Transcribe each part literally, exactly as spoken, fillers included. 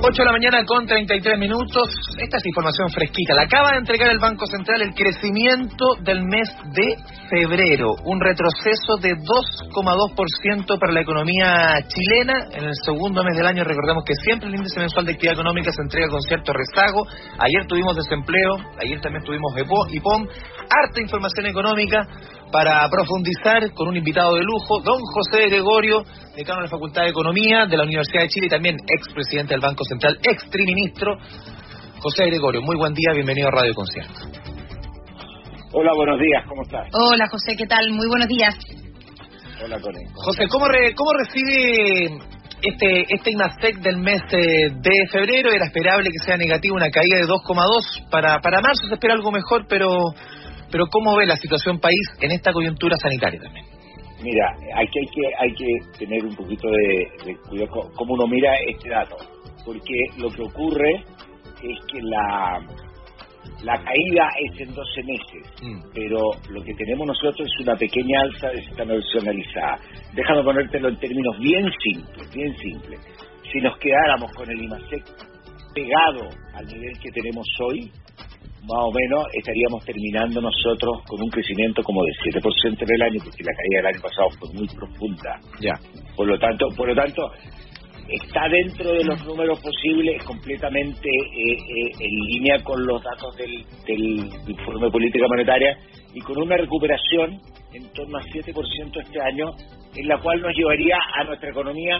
ocho de la mañana con treinta y tres minutos. Esta es información fresquita. La acaba de entregar el Banco Central el crecimiento del mes de febrero. Un retroceso de dos coma dos por ciento para la economía chilena. En el segundo mes del año, recordemos que siempre el índice mensual de actividad económica se entrega con cierto rezago. Ayer tuvimos desempleo, ayer también tuvimos I P O M. Harta información económica para profundizar con un invitado de lujo, don José Gregorio, decano de la Facultad de Economía de la Universidad de Chile y también expresidente del Banco Central, ex triministro. José Gregorio, muy buen día, bienvenido a Radio Concierto. Hola, buenos días, ¿cómo estás? Hola, José, ¿qué tal? Muy buenos días. Hola, Connie. José, ¿cómo, re, cómo recibe este este IMASEC del mes eh, de febrero? Era esperable que sea negativo, una caída de dos coma dos. Para, para marzo se espera algo mejor, pero... Pero ¿cómo ve la situación país en esta coyuntura sanitaria también? Mira, hay que, hay que, hay que tener un poquito de, de cuidado con cómo uno mira este dato, porque lo que ocurre es que la, la caída es en doce meses, mm. pero lo que tenemos nosotros es una pequeña alza desestacionalizada. Déjame ponértelo en términos bien simples, bien simples. Si nos quedáramos con el IMASEC pegado al nivel que tenemos hoy, más o menos estaríamos terminando nosotros con un crecimiento como de siete por ciento en el año, porque la caída del año pasado fue muy profunda. Ya. Por lo tanto, por lo tanto, está dentro de los números posibles, completamente eh, eh, en línea con los datos del, del informe de política monetaria y con una recuperación en torno a siete por ciento este año, en la cual nos llevaría a nuestra economía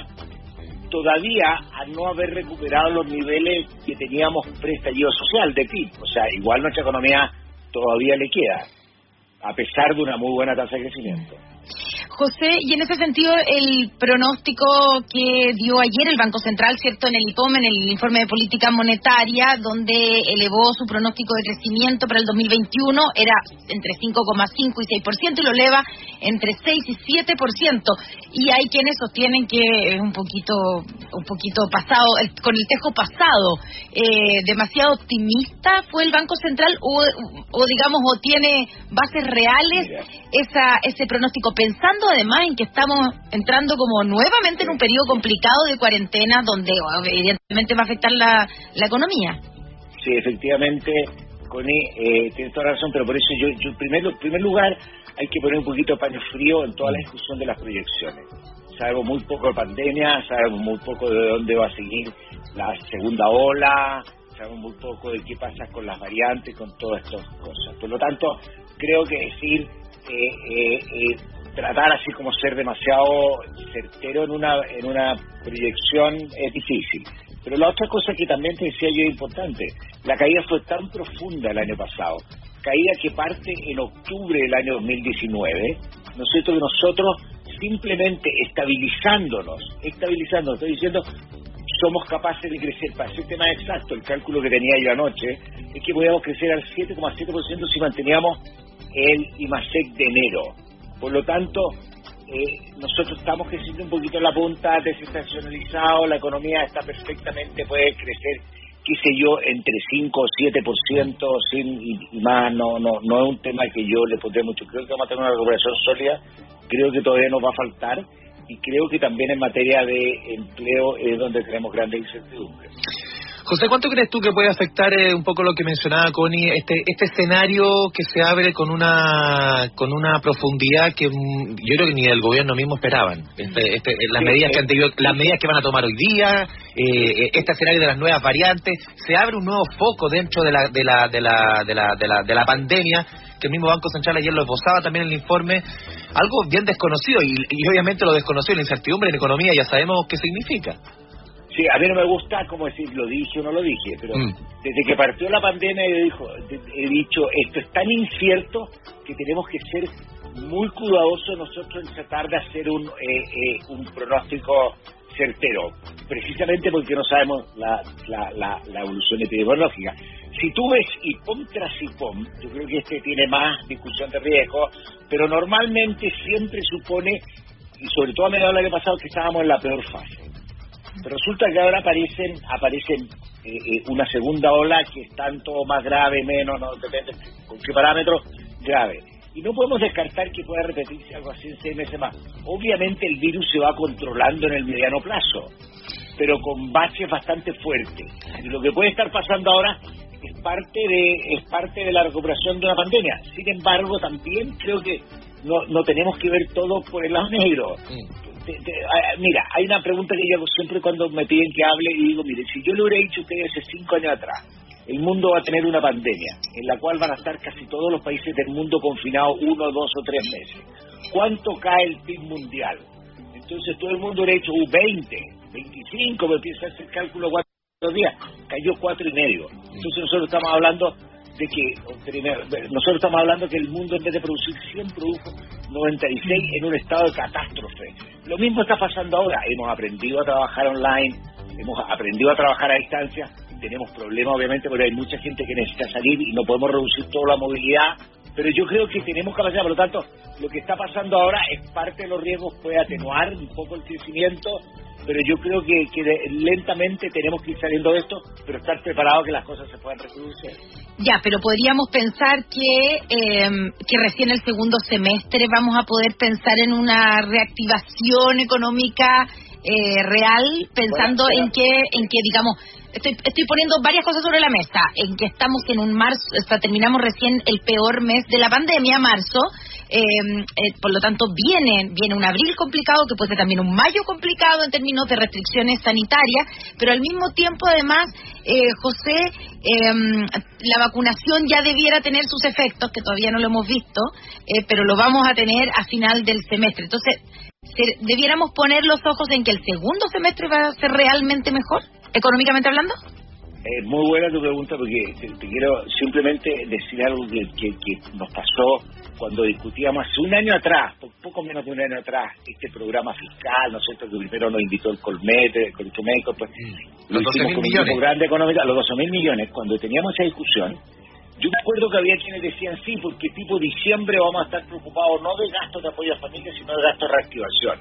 todavía a no haber recuperado los niveles que teníamos pre-estallido social de P I B. O sea, igual nuestra economía todavía le queda, a pesar de una muy buena tasa de crecimiento. José, y en ese sentido, el pronóstico que dio ayer el Banco Central, ¿cierto?, en el I P O M, en el informe de política monetaria, donde elevó su pronóstico de crecimiento para el dos mil veintiuno, era entre cinco coma cinco y seis por ciento, y lo eleva entre seis y siete por ciento. Y hay quienes sostienen que es un poquito un poquito pasado, el, con el tejo pasado, eh, demasiado optimista fue el Banco Central, o, o digamos, o tiene bases reales esa ese pronóstico, pensando además en que estamos entrando como nuevamente en un periodo complicado de cuarentena donde evidentemente va a afectar la, la economía. Sí, efectivamente, Connie, eh, tienes toda la razón, pero por eso yo, yo en primer, en primer lugar hay que poner un poquito de paño frío en toda la discusión de las proyecciones. Sabemos muy poco de pandemia, sabemos muy poco de dónde va a seguir la segunda ola, sabemos muy poco de qué pasa con las variantes, con todas estas cosas. Por lo tanto, creo que decir eh, eh, eh, tratar así como ser demasiado certero en una en una proyección es difícil. Pero la otra cosa que también te decía yo es importante, la caída fue tan profunda el año pasado, caída que parte en octubre del año dos mil diecinueve, ¿no es cierto?, que nosotros simplemente estabilizándonos, estabilizándonos, estoy diciendo, somos capaces de crecer, para ser tema exacto, el cálculo que tenía yo anoche, es que podíamos crecer al siete coma siete por ciento si manteníamos el IMASEC de enero. Por lo tanto, eh, nosotros estamos creciendo un poquito en la punta, desestacionalizado, la economía está perfectamente, puede crecer, qué sé yo, entre cinco o siete por ciento sin, y, y más, no no no es un tema que yo le pondré mucho. Creo que vamos a tener una recuperación sólida, creo que todavía nos va a faltar, y creo que también en materia de empleo es donde tenemos grandes incertidumbres. José, ¿cuánto crees tú que puede afectar eh, un poco lo que mencionaba Connie, este este escenario que se abre con una con una profundidad que mm, yo creo que ni el gobierno mismo esperaban? Este, este, las sí, medidas sí. que han tenido, las medidas que van a tomar hoy día, eh, este escenario de las nuevas variantes, se abre un nuevo foco dentro de la de la de la de la de la, de la pandemia, que el mismo Banco Central ayer lo esbozaba también en el informe, algo bien desconocido, y, y obviamente lo desconocido, la incertidumbre en economía, ya sabemos qué significa. Sí, a mí no me gusta como decir lo dije o no lo dije, pero mm. desde que partió la pandemia yo dijo, he dicho, esto es tan incierto que tenemos que ser muy cuidadosos nosotros en tratar de hacer un, eh, eh, un pronóstico certero, precisamente porque no sabemos la, la, la, la evolución epidemiológica. Si tú ves I P O M tras I P O M, yo creo que este tiene más discusión de riesgo, pero normalmente siempre supone, y sobre todo a mediados del año pasado, que estábamos en la peor fase. Pero resulta que ahora aparecen aparecen eh, eh, una segunda ola que es tanto más grave, menos, no depende con qué parámetro, grave. Y no podemos descartar que pueda repetirse algo así en seis meses más. Obviamente el virus se va controlando en el mediano plazo. pero con baches bastante fuertes. Y lo que puede estar pasando ahora es parte de es parte de la recuperación de una pandemia. Sin embargo, también creo que no, no tenemos que ver todo por el lado negro. Mm. De, de, a, mira, hay una pregunta que yo hago siempre cuando me piden que hable y digo, mire, si yo le hubiera dicho a ustedes hace cinco años atrás, el mundo va a tener una pandemia en la cual van a estar casi todos los países del mundo confinados uno, dos o tres meses, ¿cuánto cae el P I B mundial? Entonces todo el mundo hubiera dicho uh, veinte, veinticinco, me empieza a hacer cálculo cuatro días, cayó cuatro y medio. Entonces nosotros estamos hablando de que nosotros estamos hablando que el mundo en vez de producir cien produjo noventa y seis en un estado de catástrofe. Lo mismo está pasando ahora. Hemos aprendido a trabajar online, hemos aprendido a trabajar a distancia. Tenemos problemas obviamente porque hay mucha gente que necesita salir y no podemos reducir toda la movilidad, pero yo creo que tenemos capacidad. Por lo tanto, lo que está pasando ahora es parte de los riesgos, puede atenuar un poco el crecimiento, pero yo creo que, que de, lentamente tenemos que ir saliendo de esto, pero estar preparados que las cosas se puedan reproducir. Ya, pero podríamos pensar que eh, que recién el segundo semestre vamos a poder pensar en una reactivación económica eh, real, pensando bueno, en que en que digamos Estoy, estoy poniendo varias cosas sobre la mesa, en que estamos en un marzo, o sea, terminamos recién el peor mes de la pandemia, marzo, eh, eh, por lo tanto viene viene un abril complicado, que puede ser también un mayo complicado en términos de restricciones sanitarias, pero al mismo tiempo, además, eh, José, eh, la vacunación ya debiera tener sus efectos, que todavía no lo hemos visto, eh, pero lo vamos a tener a final del semestre. Entonces, ¿debiéramos poner los ojos en que el segundo semestre va a ser realmente mejor, económicamente hablando? Es eh, muy buena tu pregunta, porque te, te quiero simplemente decir algo que, que, que nos pasó cuando discutíamos hace un año atrás, poco menos de un año atrás, este programa fiscal, ¿no es cierto?, que primero nos invitó el Colmete, el Colegio Médico, pues mm, lo hicimos con un grupo grande económico, los doce mil millones. Cuando teníamos esa discusión, yo me acuerdo que había quienes decían sí, porque tipo diciembre vamos a estar preocupados no de gastos de apoyo a familias, sino de gastos de reactivación.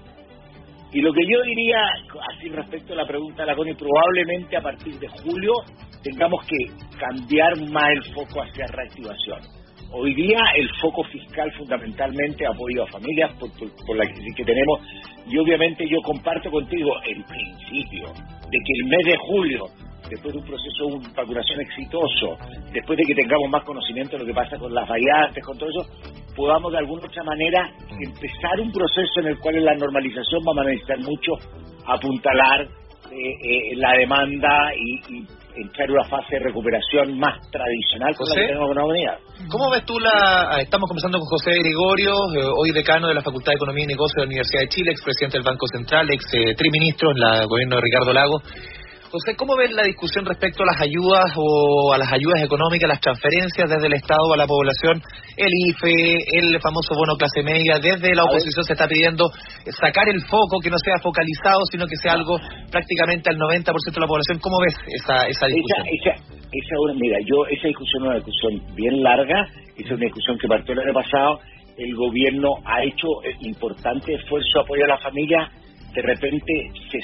Y lo que yo diría, así respecto a la pregunta de la Connie, probablemente a partir de julio tengamos que cambiar más el foco hacia reactivación. Hoy día el foco fiscal fundamentalmente apoyo a familias por, por, por la crisis que tenemos, y obviamente yo comparto contigo el principio de que el mes de julio, después de un proceso de vacunación exitoso, después de que tengamos más conocimiento de lo que pasa con las variantes, con todo eso, podamos de alguna otra manera empezar un proceso en el cual en la normalización vamos a necesitar mucho apuntalar eh, eh, la demanda y, y entrar en una fase de recuperación más tradicional con José, la que tenemos con la comunidad. ¿Cómo ves tú la...? Estamos conversando con José Gregorio, eh, hoy decano de la Facultad de Economía y Negocios de la Universidad de Chile, expresidente del Banco Central, ex eh, triministro en el gobierno de Ricardo Lagos. José, ¿cómo ves la discusión respecto a las ayudas o a las ayudas económicas, las transferencias desde el Estado a la población, el I F E, el famoso bono clase media? Desde la oposición se está pidiendo sacar el foco, que no sea focalizado, sino que sea algo prácticamente al noventa por ciento de la población. ¿Cómo ves esa, esa discusión? Esa, esa, esa, mira, yo esa discusión es una discusión bien larga, es una discusión que partió el año pasado. El gobierno ha hecho importante esfuerzo de apoyo a la familia. De repente se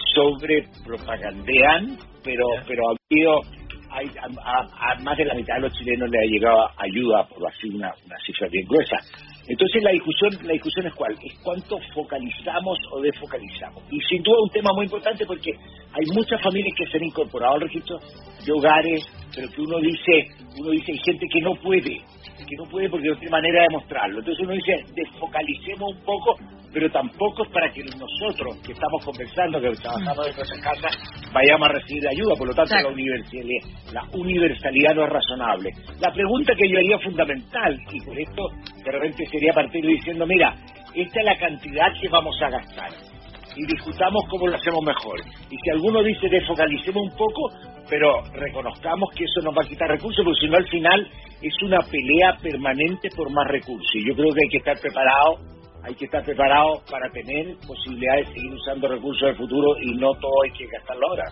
sobrepropagandean, pero pero ha habido, hay, a, a más de la mitad de los chilenos le ha llegado ayuda, por así una, una cifra bien gruesa. Entonces la discusión la discusión es cuál, es cuánto focalizamos o desfocalizamos. Y sin duda un tema muy importante, porque hay muchas familias que se han incorporado al registro de hogares, pero que uno dice, uno dice hay gente que no puede, que no puede porque no tiene manera de mostrarlo. Entonces uno dice, desfocalicemos un poco, pero tampoco es para que nosotros, que estamos conversando, que trabajamos en nuestras casas, vayamos a recibir ayuda. Por lo tanto, la universalidad, la universalidad no es razonable. La pregunta que yo haría fundamental, y por esto de repente sería partir diciendo, mira, esta es la cantidad que vamos a gastar, y discutamos cómo lo hacemos mejor. Y si alguno dice desfocalicemos un poco, pero reconozcamos que eso nos va a quitar recursos, porque si no al final es una pelea permanente por más recursos. Y yo creo que hay que estar preparado, hay que estar preparado para tener posibilidades de seguir usando recursos del futuro, y no todo hay que gastarlo ahora.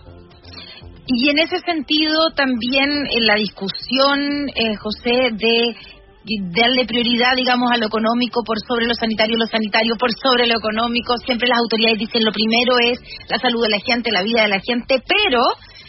Y en ese sentido también en la discusión, eh, José, de darle prioridad, digamos, a lo económico por sobre lo sanitario, lo sanitario por sobre lo económico. Siempre las autoridades dicen lo primero es la salud de la gente, la vida de la gente, pero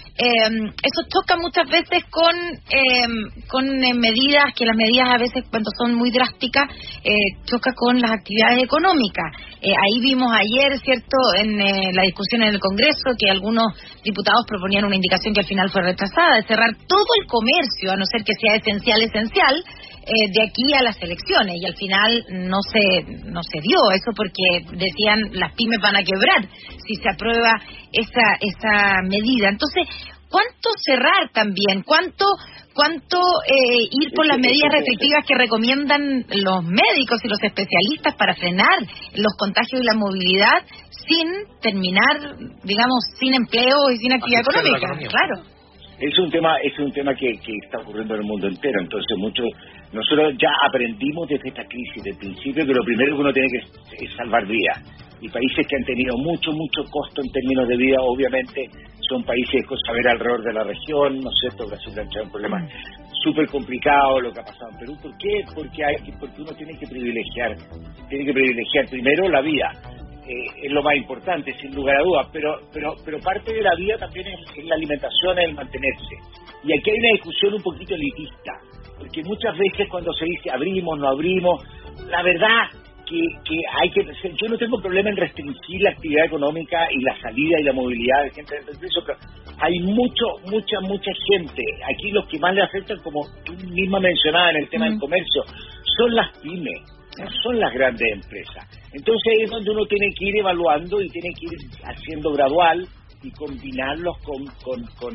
eh, eso choca muchas veces con eh, con eh, medidas, que las medidas a veces cuando son muy drásticas, eh, choca con las actividades económicas. Eh, ahí vimos ayer, ¿cierto?, en eh, la discusión en el Congreso, que algunos diputados proponían una indicación que al final fue rechazada, de cerrar todo el comercio, a no ser que sea esencial, esencial, eh, de aquí a las elecciones, y al final no se no se dio eso, porque decían las pymes van a quebrar si se aprueba esa esa medida. Entonces, ¿cuánto cerrar también? ¿Cuánto cuánto eh, ir por las medidas restrictivas que recomiendan los médicos y los especialistas para frenar los contagios y la movilidad sin terminar, digamos, sin empleo y sin actividad económica? Claro. Es un tema, es un tema que, que está ocurriendo en el mundo entero. Entonces, muchos nosotros ya aprendimos desde esta crisis, del principio, que lo primero que uno tiene que es salvar vidas. Y países que han tenido mucho, mucho costo en términos de vida, obviamente, son países con saber alrededor de la región, ¿no es cierto? Brasil ha entrado en problemas súper complicados, lo que ha pasado en Perú. ¿Por qué? Porque hay que, porque uno tiene que privilegiar, tiene que privilegiar primero la vida. Eh, es lo más importante, sin lugar a dudas, pero pero pero parte de la vida también es, es la alimentación, es el mantenerse. Y aquí hay una discusión un poquito elitista, porque muchas veces cuando se dice abrimos, no abrimos, la verdad que, que hay que... Yo no tengo problema en restringir la actividad económica y la salida y la movilidad de gente del eso, pero hay mucho, mucha, mucha gente. Aquí los que más le afectan, como tú misma mencionabas en el tema mm. del comercio, son las pymes, no son las grandes empresas. Entonces es donde uno tiene que ir evaluando y tiene que ir haciendo gradual y combinarlos con con con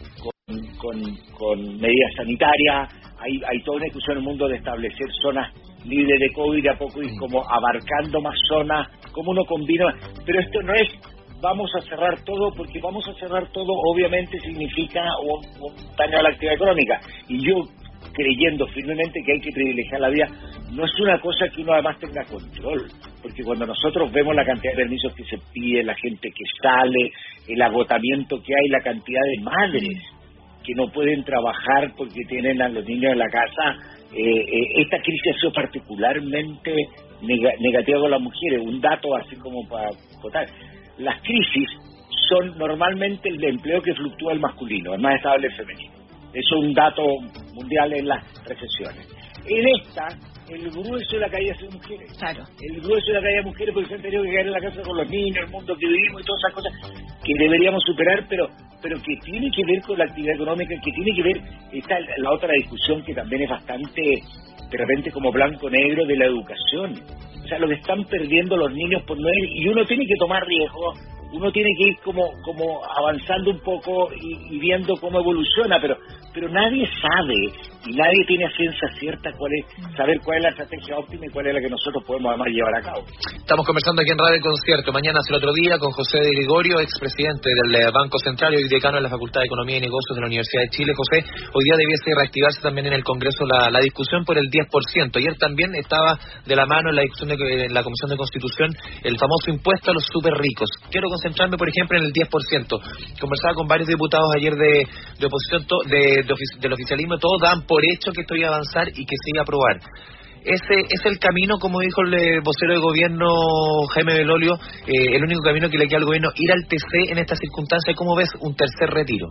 con, con, con medidas sanitarias. Hay, hay toda una discusión en el mundo de establecer zonas libres de COVID, de a poco ir como abarcando más zonas, cómo uno combina. Pero esto no es vamos a cerrar todo, porque vamos a cerrar todo obviamente significa un, un daño a la actividad económica. Y yo, creyendo firmemente que hay que privilegiar la vida, no es una cosa que uno además tenga control, porque cuando nosotros vemos la cantidad de permisos que se pide, la gente que sale, el agotamiento que hay, la cantidad de madres que no pueden trabajar porque tienen a los niños en la casa, eh, eh, esta crisis ha sido particularmente neg- negativa con las mujeres. Un dato así como para contar, las crisis son normalmente el de empleo que fluctúa el masculino, el más estable el femenino. Eso es un dato mundial en las recesiones. En esta, el grueso de la caída son mujeres. Claro. El grueso de la caída de mujeres porque se han tenido que quedar en la casa con los niños, el mundo que vivimos y todas esas cosas que deberíamos superar, pero pero que tiene que ver con la actividad económica, que tiene que ver, está la otra discusión que también es bastante, de repente como blanco-negro, de la educación. O sea, lo que están perdiendo los niños por no ir, y uno tiene que tomar riesgos, uno tiene que ir como como avanzando un poco y, y viendo cómo evoluciona, pero pero nadie sabe y nadie tiene a ciencia cierta cuál es, saber cuál es la estrategia óptima y cuál es la que nosotros podemos además llevar a cabo. Estamos conversando aquí en Radio El Concierto, mañana hace el otro día, con José de Gregorio, expresidente del Banco Central y hoy decano de la Facultad de Economía y Negocios de la Universidad de Chile. José, hoy día debiese reactivarse también en el Congreso la, la discusión por el diez por ciento. Ayer también estaba de la mano en la discusión de en la Comisión de Constitución el famoso impuesto a los súper ricos. Quiero concentrarme, por ejemplo, en el diez por ciento. Conversaba con varios diputados ayer de, de oposición, to, de, de ofici, del oficialismo, todos daban por hecho que esto iba a avanzar y que se iba a aprobar. Ese es el camino, como dijo el eh, vocero de gobierno Jaime Belolio, eh, el único camino que le queda al gobierno, ir al T C en esta circunstancia. ¿Cómo ves un tercer retiro?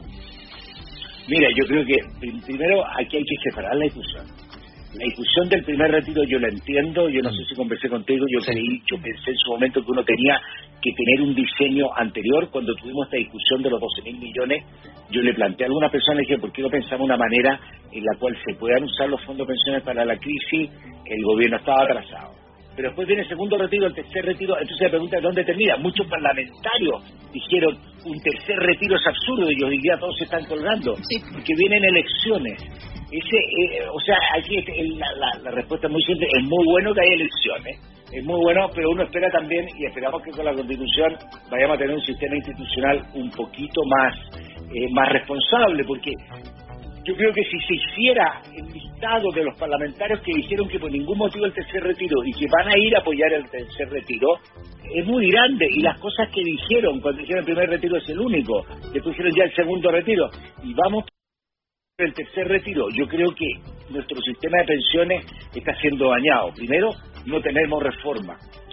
Mira, yo creo que primero aquí hay que separar la discusión. La discusión del primer retiro yo la entiendo, yo no sé si conversé contigo, yo creí, yo pensé en su momento que uno tenía que tener un diseño anterior. Cuando tuvimos esta discusión de los doce mil millones, yo le planteé a alguna persona, le dije, ¿por qué no pensamos una manera en la cual se puedan usar los fondos de pensiones para la crisis? El gobierno estaba atrasado. Pero después viene el segundo retiro, el tercer retiro, entonces la pregunta es ¿dónde termina? Muchos parlamentarios dijeron, un tercer retiro es absurdo, y hoy día todos se están colgando, sí, porque vienen elecciones. Ese, eh, o sea, aquí la, la, la respuesta es muy simple, es muy bueno que haya elecciones, es muy bueno, pero uno espera también, y esperamos que con la Constitución vayamos a tener un sistema institucional un poquito más, eh, más responsable, porque yo creo que si se hiciera el listado de los parlamentarios que dijeron que por ningún motivo el tercer retiro y que van a ir a apoyar el tercer retiro, es muy grande, y las cosas que dijeron cuando dijeron el primer retiro es el único, después dijeron ya el segundo retiro, y vamos el tercer retiro. Yo creo que nuestro sistema de pensiones está siendo dañado. Primero, no tenemos reforma.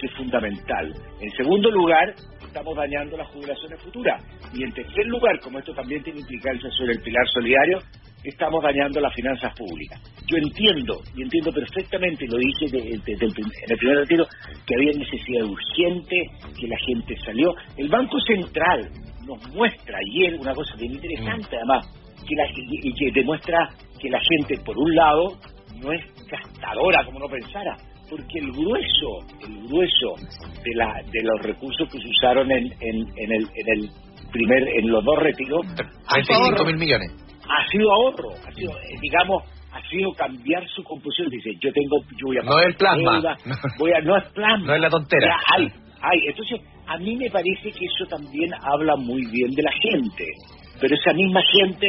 Eso es fundamental. En segundo lugar, estamos dañando las jubilaciones futuras. Y en tercer lugar, como esto también tiene implicancia sobre el pilar solidario, estamos dañando las finanzas públicas. Yo entiendo, y entiendo perfectamente, lo dije de, de, de, en el primer retiro, que había necesidad urgente, que la gente salió. El Banco Central nos muestra ayer una cosa bien interesante, además, que la, y que demuestra que la gente, por un lado, no es gastadora como uno pensara, porque el grueso, el grueso de la de los recursos que se usaron en, en, en el en el primer, en los dos retiros, treinta y cinco mil millones. Ha sido ahorro, ha sido, eh, digamos, ha sido cambiar su composición. Dice, yo tengo, yo voy a no es plasma, deuda, voy a, no es plasma, no es la tontera. Ya, hay, hay. Entonces, a mí me parece que eso también habla muy bien de la gente, pero esa misma gente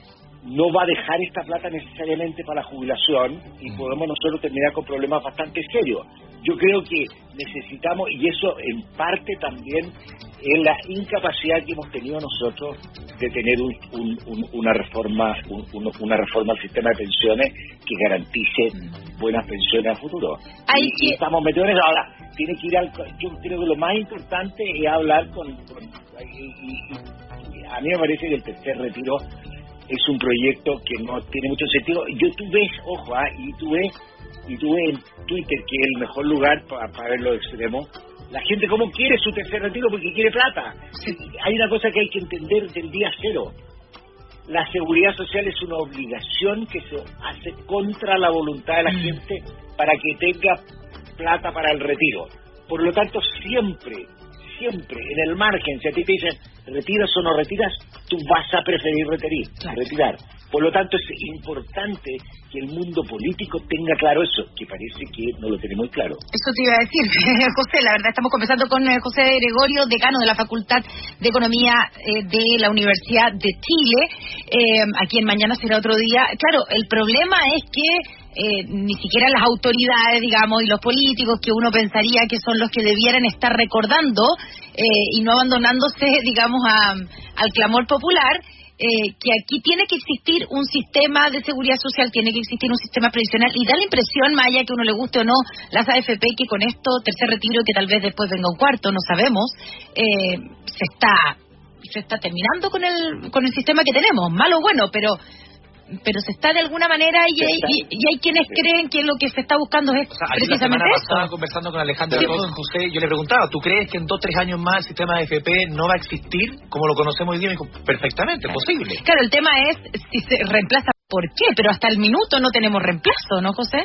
no va a dejar esta plata necesariamente para la jubilación y podemos nosotros terminar con problemas bastante serios. Yo creo que necesitamos, y eso en parte también es la incapacidad que hemos tenido nosotros de tener un, un, un, una reforma un, un, una reforma al sistema de pensiones que garantice buenas pensiones a futuro. Ahí y, y estamos metidos en eso. Ahora, tiene que ir al, yo creo que lo más importante es hablar con, con y, y, y a mí me parece que el tercer retiro es un proyecto que no tiene mucho sentido. Yo tú ves, ojo, ¿eh? y tú ves, y tú ves en Twitter, que es el mejor lugar para, para ver los extremos, la gente cómo quiere su tercer retiro porque quiere plata. Sí. Hay una cosa que hay que entender del día cero. La seguridad social es una obligación que se hace contra la voluntad de la mm. gente para que tenga plata para el retiro. Por lo tanto, siempre, siempre, en el margen, si a ti te dicen retiras o no retiras, tú vas a preferir retirar, claro. retirar. Por lo tanto, es importante que el mundo político tenga claro eso, que parece que no lo tiene muy claro. Eso te iba a decir, José, la verdad estamos conversando con José Gregorio, decano de la Facultad de Economía eh, de la Universidad de Chile, eh, a quien mañana será otro día. Claro, el problema es que eh, ni siquiera las autoridades, digamos, y los políticos, que uno pensaría que son los que debieran estar recordando eh, y no abandonándose, digamos, a, al clamor popular, Eh, que aquí tiene que existir un sistema de seguridad social, tiene que existir un sistema previsional, y da la impresión, más allá que uno le guste o no las A F P, que con esto, tercer retiro, que tal vez después venga un cuarto, no sabemos, eh, se está se está terminando con el con el sistema que tenemos, malo o bueno, pero pero se está de alguna manera, y hay, y, y hay quienes creen que lo que se está buscando es, o sea, precisamente la semana eso. Pasada, conversando con Alejandra sí, con José, yo le preguntaba, ¿tú crees que en dos, tres años más el sistema de A F P no va a existir como lo conocemos hoy día? Me dijo, perfectamente, claro. Posible. Claro, el tema es si se reemplaza, ¿por qué? Pero hasta el minuto no tenemos reemplazo, ¿no, José?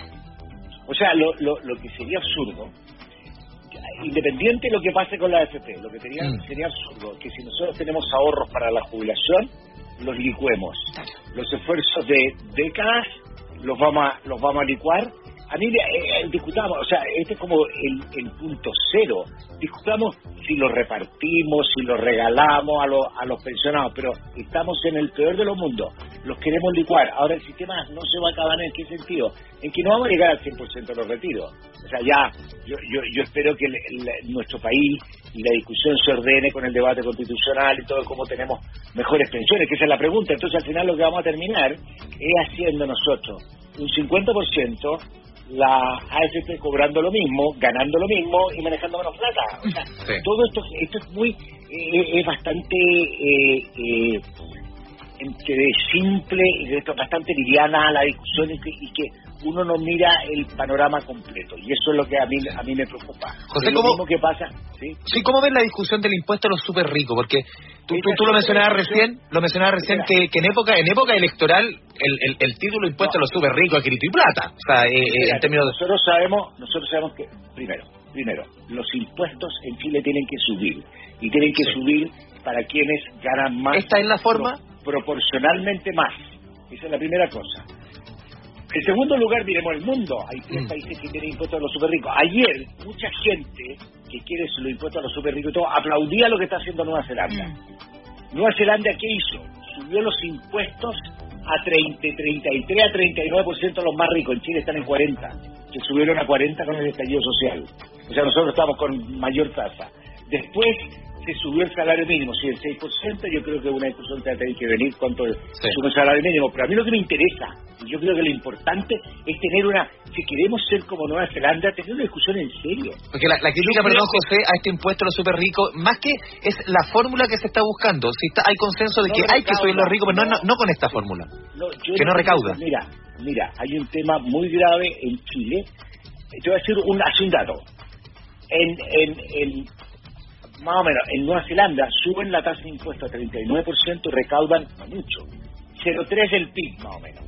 O sea, lo, lo, lo que sería absurdo, independiente de lo que pase con la A F P, lo que sería, mm. sería absurdo, que si nosotros tenemos ahorros para la jubilación, los licuemos. Claro. Los esfuerzos de décadas los vamos a, los vamos a licuar. A mí eh, eh, discutamos, o sea, este es como el, el punto cero. Discutamos si lo repartimos, si lo regalamos a los a los pensionados, pero estamos en el peor de los mundos. Los queremos licuar. Ahora el sistema no se va a acabar. ¿En qué sentido? En que no vamos a llegar al cien por ciento de los retiros. O sea, ya, yo yo, yo espero que el, el, nuestro país y la discusión se ordene con el debate constitucional y todo, cómo tenemos mejores pensiones, que esa es la pregunta. Entonces, al final lo que vamos a terminar es haciendo nosotros un cincuenta por ciento la A F P cobrando lo mismo, ganando lo mismo y manejando menos plata. O sea, sí. todo esto esto es muy eh, es bastante eh, eh, entre simple y bastante liviana la discusión, y que, y que uno no mira el panorama completo, y eso es lo que a mí a mí me preocupa. José, es lo ¿cómo, mismo que pasa? ¿Sí? Sí, ¿cómo ves la discusión del impuesto a los súper ricos? Porque tú, tú, tú lo mencionabas recién, lo mencionabas recién que, que en época en época electoral el, el, el título impuesto no. a los súper ricos es grito y plata. O sea, eh, Mira, en términos de... nosotros sabemos, nosotros sabemos que primero, primero, los impuestos en Chile tienen que subir, y tienen que sí. subir para quienes ganan más. ¿Esta es la forma? Pro, proporcionalmente más. Esa es la primera cosa. En segundo lugar, miremos el mundo. Hay tres mm. países que tienen impuestos a los super ricos. Ayer, mucha gente que quiere los impuestos a los super ricos y todo, aplaudía lo que está haciendo Nueva Zelanda. Mm. Nueva Zelanda, ¿qué hizo? Subió los impuestos a treinta, treinta y tres a treinta y nueve por ciento los más ricos. En Chile están en cuarenta. Se subieron a cuarenta con el estallido social. O sea, nosotros estamos con mayor tasa. Después se subió el salario mínimo, sí, el seis por ciento, yo creo que una discusión que va a tener que venir cuánto sí. sube el salario mínimo, pero a mí lo que me interesa, y yo creo que lo importante es tener una, si queremos ser como Nueva Zelanda, tener una discusión en serio. Porque la, la crítica, Yo perdón, creo José, a este impuesto a los súper ricos, más que es la fórmula que se está buscando, si está, hay consenso de No que hay recauda, que subir los ricos, pero no, no, no. no con esta fórmula, No, yo que no recauda. Mira, mira, hay un tema muy grave en Chile, te voy a decir un, así un dato, en, en, en más o menos, en Nueva Zelanda suben la tasa de impuesto a treinta y nueve por ciento y recaudan no mucho, cero coma tres del P I B más o menos.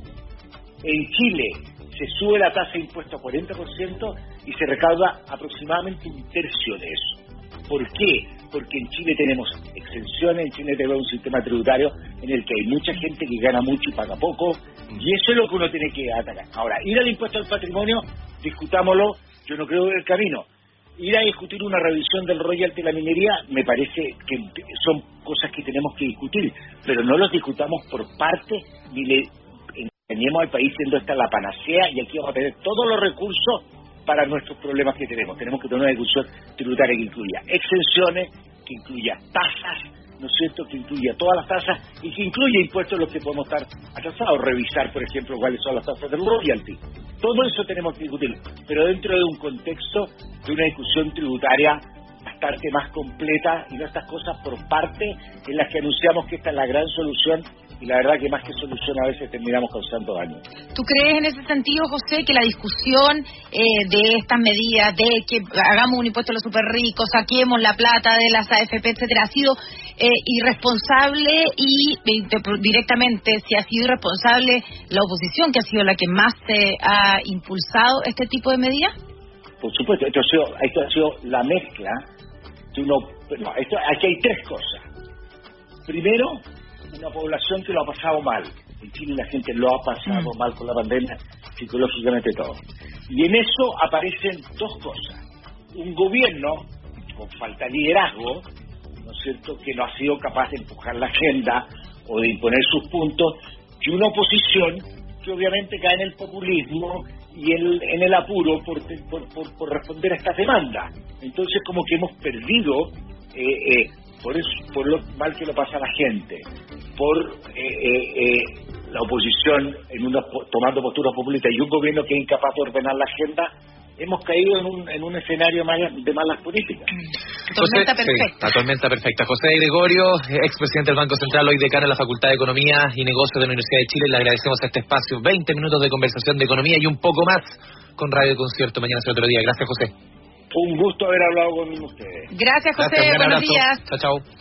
En Chile se sube la tasa de impuesto a cuarenta por ciento y se recauda aproximadamente un tercio de eso. ¿Por qué? Porque en Chile tenemos exenciones, en Chile tenemos un sistema tributario en el que hay mucha gente que gana mucho y paga poco, y eso es lo que uno tiene que atacar. Ahora, ir al impuesto al patrimonio, discutámoslo, yo no creo que es el camino. Ir a discutir una revisión del royalty de la minería me parece que son cosas que tenemos que discutir, pero no los discutamos por parte ni le engañemos al país siendo esta la panacea y aquí vamos a tener todos los recursos para nuestros problemas que tenemos. Tenemos que tener una discusión tributaria que incluya exenciones, que incluya tasas, ¿no es cierto?, que incluya todas las tasas y que incluya impuestos en los que podemos estar atrasados, revisar, por ejemplo, cuáles son las tasas del royalty. Todo eso tenemos que discutir, pero dentro de un contexto de una discusión tributaria bastante más completa y no estas cosas por parte en las que anunciamos que esta es la gran solución y la verdad que más que solución a veces terminamos causando daño. ¿Tú crees en ese sentido, José, que la discusión eh, de estas medidas, de que hagamos un impuesto a los super ricos, saquemos la plata de las A F P, etcétera, ha sido eh, irresponsable y eh, directamente si ha sido irresponsable la oposición, que ha sido la que más se ha impulsado este tipo de medidas? Por supuesto, esto ha sido, esto ha sido la mezcla de uno, no, esto, aquí hay tres cosas. Primero, una población que lo ha pasado mal. En Chile la gente lo ha pasado mm. mal con la pandemia, psicológicamente todo. Y en eso aparecen dos cosas. Un gobierno con falta de liderazgo, ¿no es cierto?, que no ha sido capaz de empujar la agenda o de imponer sus puntos, y una oposición que obviamente cae en el populismo y el, en el apuro por, por, por, por responder a estas demandas. Entonces como que hemos perdido eh, eh, por eso, por lo mal que lo pasa a la gente, por eh, eh, eh, la oposición en una, tomando posturas populistas y un gobierno que es incapaz de ordenar la agenda, hemos caído en un, en un escenario de malas políticas. Tormenta perfecta. Sí, la tormenta perfecta. José Gregorio, expresidente del Banco Central, hoy decano de la Facultad de Economía y Negocios de la Universidad de Chile, le agradecemos a este espacio, veinte minutos de conversación de economía y un poco más con Radio Concierto. Mañana será otro día. Gracias, José. Un gusto haber hablado con ustedes. Gracias, José. Gracias, buenos abrazo. días. Chao, chao.